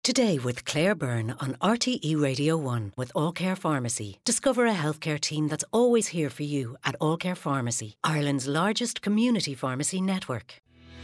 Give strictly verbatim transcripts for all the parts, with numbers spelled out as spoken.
Today with Claire Byrne on R T E Radio one with All Care Pharmacy. Discover a healthcare team that's always here for you at All Care Pharmacy, Ireland's largest community pharmacy network.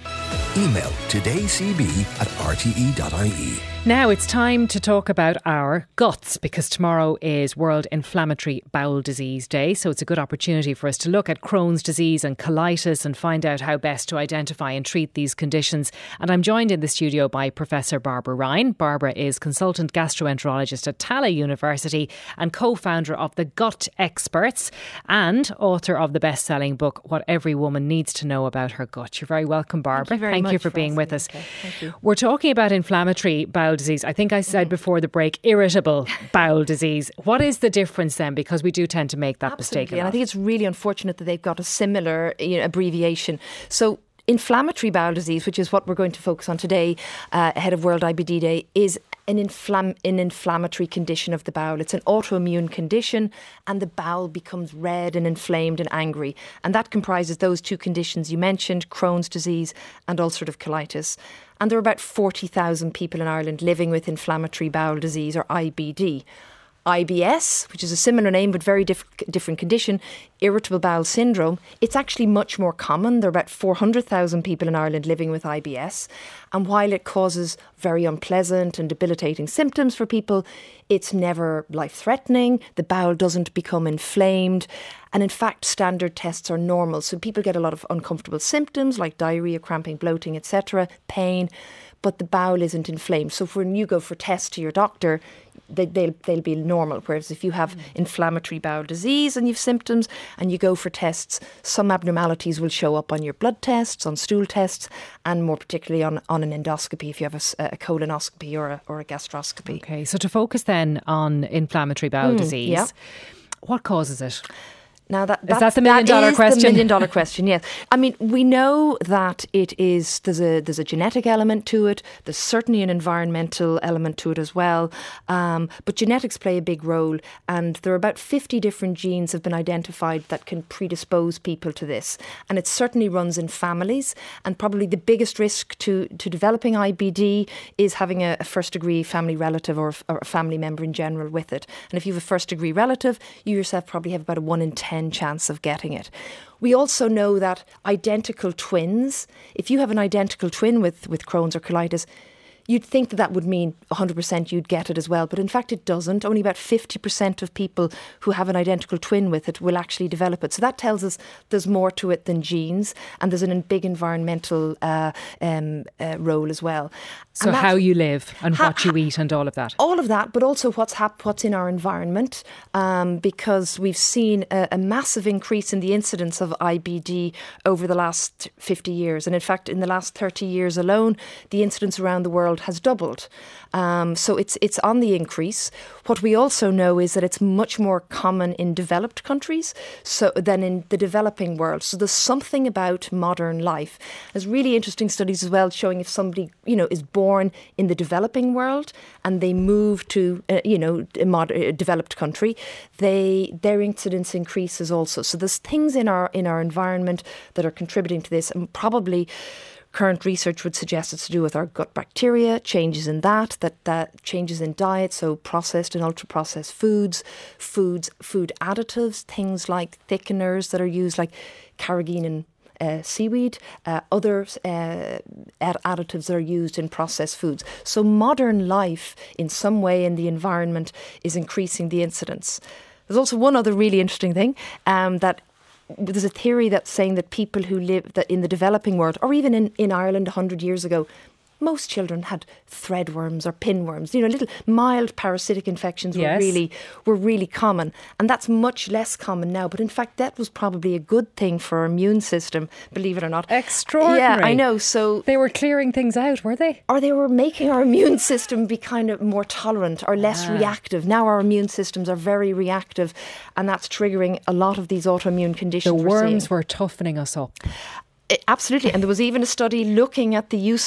Email todaycb at r t e dot i e. Now it's time to talk about our guts, because tomorrow is World Inflammatory Bowel Disease Day. So it's a good opportunity for us to look at Crohn's disease and colitis and find out how best to identify and treat these conditions. And I'm joined in the studio by Professor Barbara Ryan. Barbara is consultant gastroenterologist at Tallaght University and co-founder of the Gut Experts and author of the best-selling book, What Every Woman Needs to Know About Her Gut. You're very welcome, Barbara. Thank you, very Thank much you for, for being with us. Okay, thank you. We're talking about inflammatory bowel disease. I think I said before the break, irritable bowel disease. What is the difference then? Because we do tend to make that Absolutely. mistake. And I think it's really unfortunate that they've got a similar you know, abbreviation. So inflammatory bowel disease, which is what we're going to focus on today, uh, ahead of World I B D Day, is an, inflam- an inflammatory condition of the bowel. It's an autoimmune condition, and the bowel becomes red and inflamed and angry. And that comprises those two conditions you mentioned, Crohn's disease and ulcerative colitis. And there are about forty thousand people in Ireland living with inflammatory bowel disease, or I B D. I B S, which is a similar name but very diff- different condition, irritable bowel syndrome, it's actually much more common. There are about four hundred thousand people in Ireland living with I B S. And while it causes very unpleasant and debilitating symptoms for people, it's never life-threatening. The bowel doesn't become inflamed. And in fact, standard tests are normal. So people get a lot of uncomfortable symptoms like diarrhoea, cramping, bloating, et cetera, pain, but the bowel isn't inflamed. So when you go for tests to your doctor, they, they'll, they'll be normal. Whereas if you have mm. inflammatory bowel disease and you've symptoms and you go for tests, some abnormalities will show up on your blood tests, on stool tests, and more particularly on, on an endoscopy if you have a, a colonoscopy or a, or a gastroscopy. Okay, so to focus then on inflammatory bowel mm, disease, yeah. What causes it? Now that is that the million that dollar is question? The million dollar question, yes. I mean, we know that it is there's a there's a genetic element to it. There's certainly an environmental element to it as well. Um, but genetics play a big role, and there are about fifty different genes have been identified that can predispose people to this. And it certainly runs in families. And probably the biggest risk to to developing I B D is having a, a first degree family relative or, or a family member in general with it. And if you have a first degree relative, you yourself probably have about a one in ten chance of getting it. We also know that identical twins, if you have an identical twin with, with Crohn's or colitis, you'd think that that would mean one hundred percent you'd get it as well. But in fact, it doesn't. Only about fifty percent of people who have an identical twin with it will actually develop it. So that tells us there's more to it than genes. And there's a big environmental uh, um, uh, role as well. So how you live and ha- what you eat and all of that. All of that, but also what's hap- what's in our environment. Um, because we've seen a, a massive increase in the incidence of I B D over the last fifty years. And in fact, in the last thirty years alone, the incidence around the world has doubled. Um, so it's it's on the increase. What we also know is that it's much more common in developed countries so than in the developing world. So there's something about modern life. There's really interesting studies as well showing if somebody, you know, is born in the developing world and they move to, uh, you know, a, mod- a developed country, they their incidence increases also. So there's things in our in our environment that are contributing to this, and probably current research would suggest it's to do with our gut bacteria, changes in that, that, that changes in diet, so processed and ultra-processed foods, foods, food additives, things like thickeners that are used, like carrageenan uh, seaweed, uh, other uh, additives that are used in processed foods. So modern life, in some way in the environment, is increasing the incidence. There's also one other really interesting thing, um, that there's a theory that's saying that people who live that in the developing world, or even in, in Ireland one hundred years ago, most children had threadworms or pinworms. You know, little mild parasitic infections were yes. really were really common. And that's much less common now. But in fact, that was probably a good thing for our immune system, believe it or not. Extraordinary. Yeah, I know. So they were clearing things out, were they? Or they were making our immune system be kind of more tolerant or less ah. reactive. Now our immune systems are very reactive, and that's triggering a lot of these autoimmune conditions. The worms were toughening us up. Absolutely. And there was even a study looking at the use of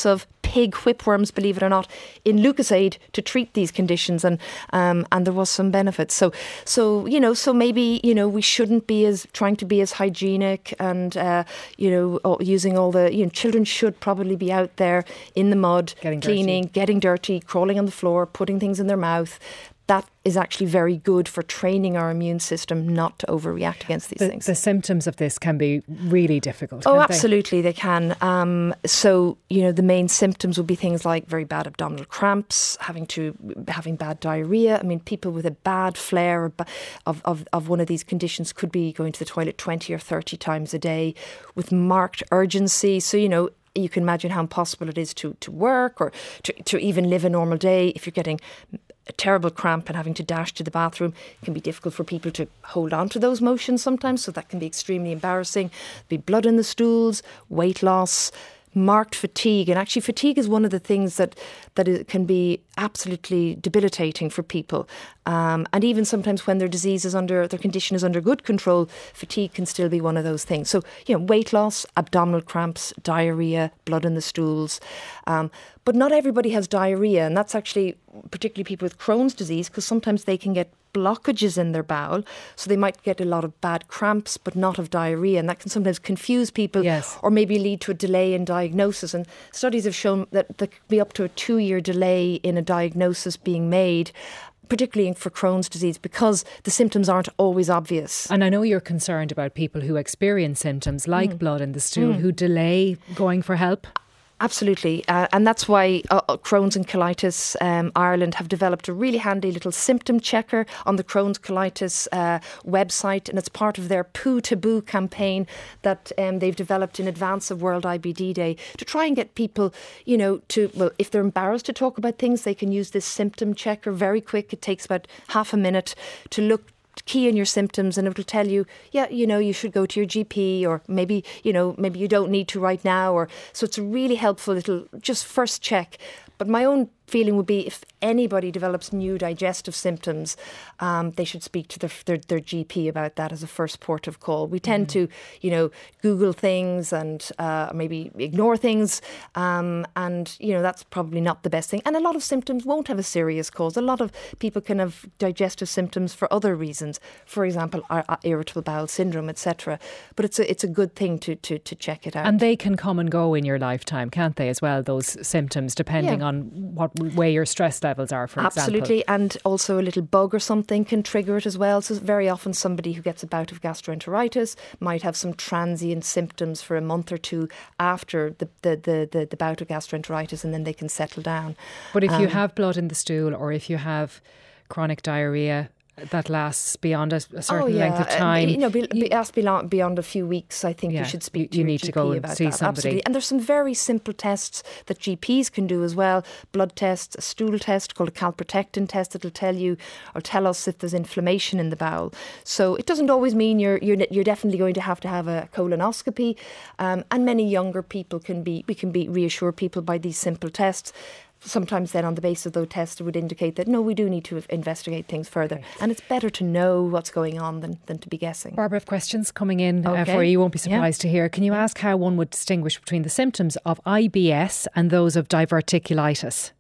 pig whipworms, believe it or not, in Lucozade to treat these conditions, and um, and there was some benefit. So so you know, so maybe you know we shouldn't be as trying to be as hygienic, and uh, you know using all the you know children should probably be out there in the mud, getting cleaning, dirty. getting dirty, crawling on the floor, putting things in their mouth. That is actually very good for training our immune system not to overreact against these the, things. The symptoms of this can be really difficult. Oh, can't absolutely, they, they can. Um, so, you know, the main symptoms would be things like very bad abdominal cramps, having to having bad diarrhea. I mean, people with a bad flare of, of, of one of these conditions could be going to the toilet twenty or thirty times a day with marked urgency. So, you know, you can imagine how impossible it is to, to work or to, to even live a normal day if you're getting a terrible cramp and having to dash to the bathroom. It can be difficult for people to hold on to those motions sometimes, so that can be extremely embarrassing. There'll be blood in the stools, weight loss, marked fatigue. And actually fatigue is one of the things that that is, can be absolutely debilitating for people. Um, and even sometimes when their disease is under, their condition is under good control, fatigue can still be one of those things. So, you know, weight loss, abdominal cramps, diarrhea, blood in the stools. Um, but not everybody has diarrhea. And that's actually particularly people with Crohn's disease, because sometimes they can get blockages in their bowel, so they might get a lot of bad cramps but not of diarrhea, and that can sometimes confuse people, yes. or maybe lead to a delay in diagnosis. And studies have shown that there could be up to a two-year delay in a diagnosis being made, particularly for Crohn's disease, because the symptoms aren't always obvious. And I know you're concerned about people who experience symptoms like mm. blood in the stool, mm. who delay going for help. Absolutely. Uh, and that's why uh, Crohn's and Colitis um, Ireland have developed a really handy little symptom checker on the Crohn's Colitis uh, website. And it's part of their Poo Taboo campaign that um, they've developed in advance of World I B D Day to try and get people, you know, to, well, if they're embarrassed to talk about things, they can use this symptom checker. Very quick. It takes about half a minute to look key in your symptoms, and it will tell you, yeah, you know, you should go to your G P, or maybe, you know, maybe you don't need to right now. Or so it's a really helpful little just first check. But my own feeling would be if anybody develops new digestive symptoms, um, they should speak to their, their their G P about that as a first port of call. We tend mm. to, you know, Google things and uh, maybe ignore things, um, and, you know, that's probably not the best thing. And a lot of symptoms won't have a serious cause. A lot of people can have digestive symptoms for other reasons, for example, irritable bowel syndrome, et cetera. But it's a it's a good thing to, to, to check it out. And they can come and go in your lifetime, can't they, as well, those symptoms, depending yeah. on what way your stress levels are, for Absolutely. example. Absolutely. And also a little bug or something can trigger it as well. So very often somebody who gets a bout of gastroenteritis might have some transient symptoms for a month or two after the, the, the, the, the bout of gastroenteritis, and then they can settle down. But if um, you have blood in the stool, or if you have chronic diarrhea that lasts beyond a, a certain oh, yeah. length of time. Uh, you know, be, be, asked beyond, beyond a few weeks, I think yeah, you should speak to you your need G P to go about and see that. somebody. Absolutely. And there's some very simple tests that G Ps can do as well. Blood tests, a stool test called a calprotectin test that'll tell you or tell us if there's inflammation in the bowel. So it doesn't always mean you're you're, you're definitely going to have to have a colonoscopy. Um, and many younger people can be, we can be reassure people by these simple tests. Sometimes then on the basis of those tests it would indicate that no, we do need to investigate things further. Right. And it's better to know what's going on than, than to be guessing. Barbara, I have questions coming in okay. uh, for you. You won't be surprised yeah. to hear. Can you ask how one would distinguish between the symptoms of I B S and those of diverticulitis?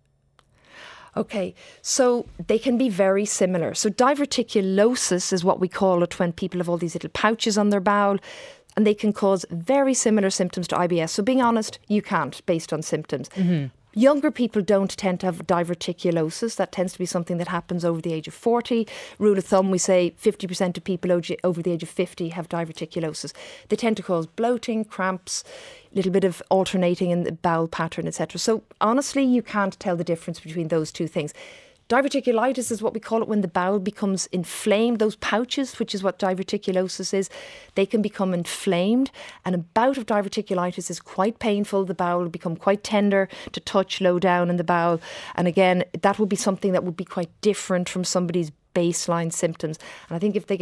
Okay, so they can be very similar. So diverticulosis is what we call it when people have all these little pouches on their bowel, and they can cause very similar symptoms to I B S. So being honest, you can't based on symptoms. Mm-hmm. Younger people don't tend to have diverticulosis. That tends to be something that happens over the age of forty. Rule of thumb, we say fifty percent of people over the age of fifty have diverticulosis. They tend to cause bloating, cramps, a little bit of alternating in the bowel pattern, et cetera. So honestly, you can't tell the difference between those two things. Diverticulitis is what we call it when the bowel becomes inflamed. Those pouches, which is what diverticulosis is, they can become inflamed. And a bout of diverticulitis is quite painful. The bowel will become quite tender to touch low down in the bowel. And again, that would be something that would be quite different from somebody's baseline symptoms. And I think if they get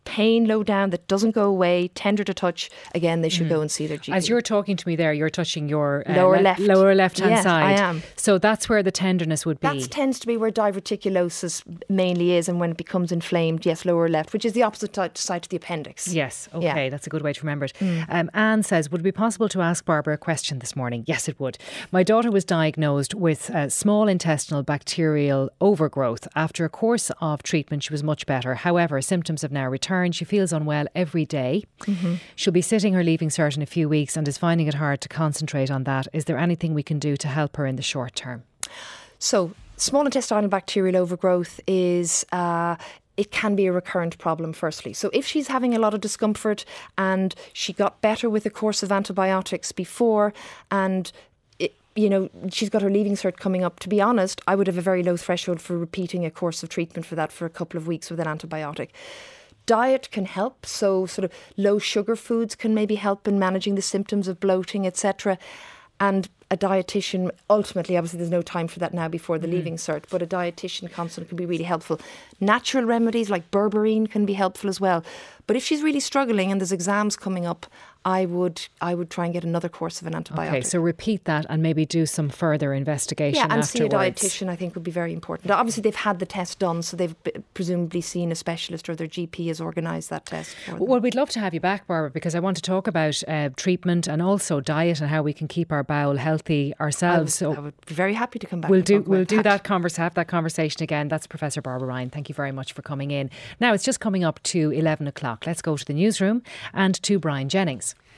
pain low down that doesn't go away, tender to touch, again, they should mm. go and see their G P. As you're talking to me there, you're touching your uh, lower le- left. Lower left-hand yes, side. I am. So that's where the tenderness would be. That tends to be where diverticulosis mainly is, and when it becomes inflamed, yes, lower left, which is the opposite side to the appendix. Yes, okay, yeah. That's a good way to remember it. Mm. Um, Anne says, would it be possible to ask Barbara a question this morning? Yes, it would. My daughter was diagnosed with uh, small intestinal bacterial overgrowth. After a course of treatment, she was much better. However, symptoms have now returned. She feels unwell every day. Mm-hmm. She'll be sitting her leaving cert in a few weeks and is finding it hard to concentrate on that. Is there anything we can do to help her in the short term? So, small intestinal bacterial overgrowth is... Uh, it can be a recurrent problem, firstly. So if she's having a lot of discomfort and she got better with a course of antibiotics before and it, you know, she's got her leaving cert coming up, to be honest, I would have a very low threshold for repeating a course of treatment for that for a couple of weeks with an antibiotic. Diet can help, so sort of low sugar foods can maybe help in managing the symptoms of bloating, et cetera. And a dietitian, ultimately, obviously there's no time for that now before the mm. leaving cert, but a dietitian consult can be really helpful. Natural remedies like berberine can be helpful as well. But if she's really struggling and there's exams coming up, I would I would try and get another course of an antibiotic. Okay, so repeat that and maybe do some further investigation Yeah, and afterwards. see a dietitian, I think, would be very important. Obviously, they've had the test done, so they've presumably seen a specialist or their G P has organised that test for them. Well, we'd love to have you back, Barbara, because I want to talk about uh, treatment and also diet and how we can keep our bowel healthy ourselves. I would, so I would be very happy to come back. We'll and do talk we'll about do that, that converse, have that conversation again. That's Professor Barbara Ryan. Thank you very much for coming in. Now it's just coming up to eleven o'clock. Let's go to the newsroom and to Brian Jennings.